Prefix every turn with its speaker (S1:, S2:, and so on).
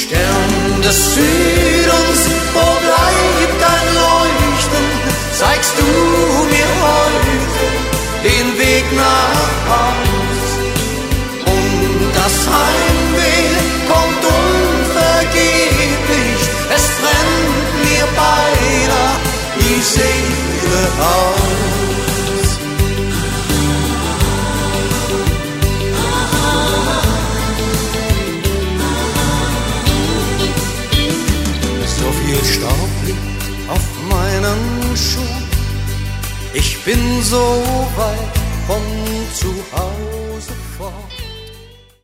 S1: Stern des Südens, wo bleibt dein Leuchten? Zeigst du mir heute den Weg nach Haus? Und das Heimweh kommt unvergeblich, es brennt mir beinahe die Seele aus. So viel Staub liegt auf meinen Schuhen, ich bin so weit von zu Hause fort.